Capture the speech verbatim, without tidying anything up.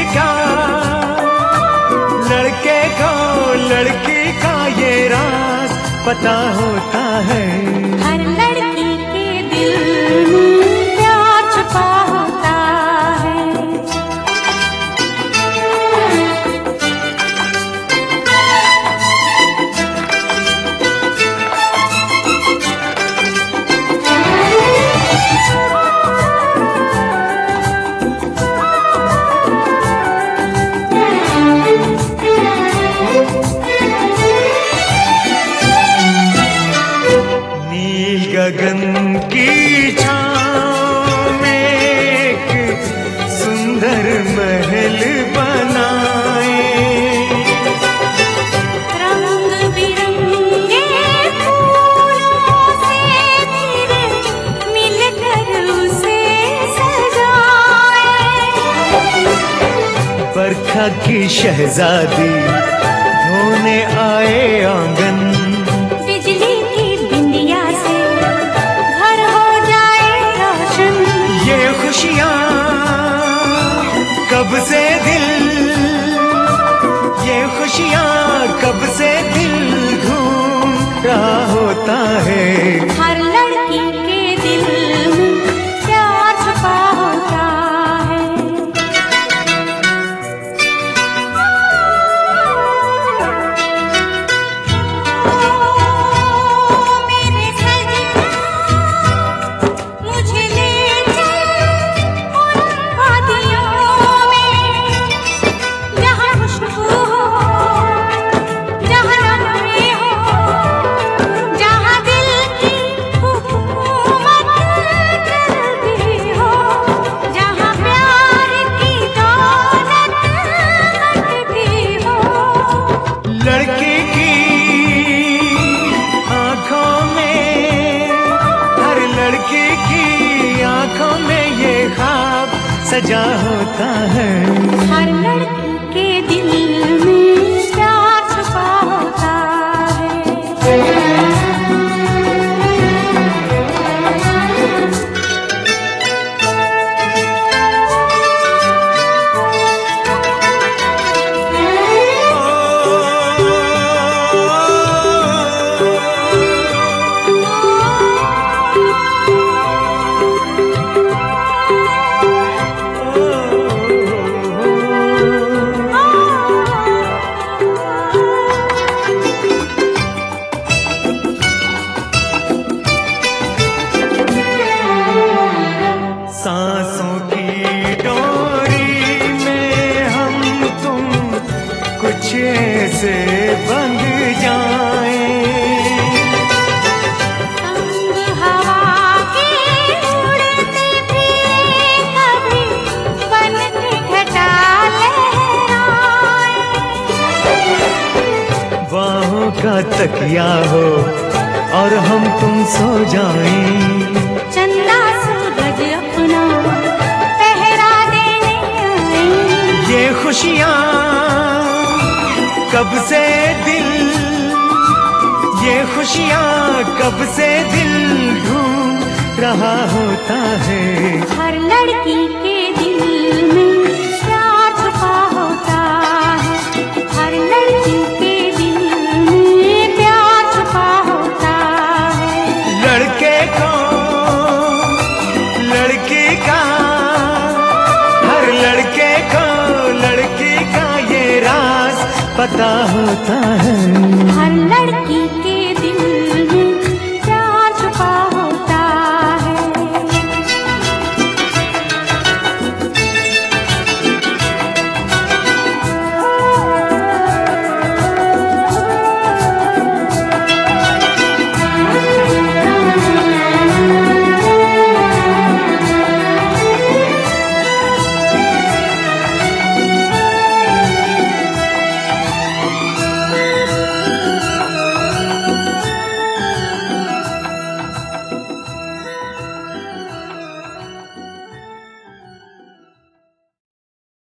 का, लड़के को लड़की का ये राज पता होता है। हर लड़की के दिल में प्यार छुपा होता है। गगन की छाँव में एक सुंदर महल बनाए, रंग बिरंगे फूलों से फिर मिलकर उसे सजाए। बरखा की शहजादी धोने आए आंगन, कब से दिल, ये खुशियाँ कब से दिल ढूंढ रहा होता है। हर लड़की के दिल में प्यार छुपा होता है। ओ मेरे सजना, मुझे ले चल उन वादियों लड़की की आंखों में, हर लड़की की आंखों में ये ख्वाब सजा होता है। हर लड़की के दिल में प्यार छुपा होता है। सांसों की डोरी में हम तुम कुछ ऐसे बंध जाएं, संग हवा के उड़ते फिर कभी बन के घटा लहराए। बाहों का तकिया हो और हम तुम सो जाएं, चंदा सूरज अपना पहरा देने आए। ये खुशियाँ कब से दिल, ये खुशियाँ कब से दिल ढूंढ रहा होता है। हर लड़की के दिल में प्यार छुपा होता है। हर लड़की के दिल में प्यार छुपा होता है। लड़के को लड़की का, हर लड़के को लड़की का ये राज पता होता है।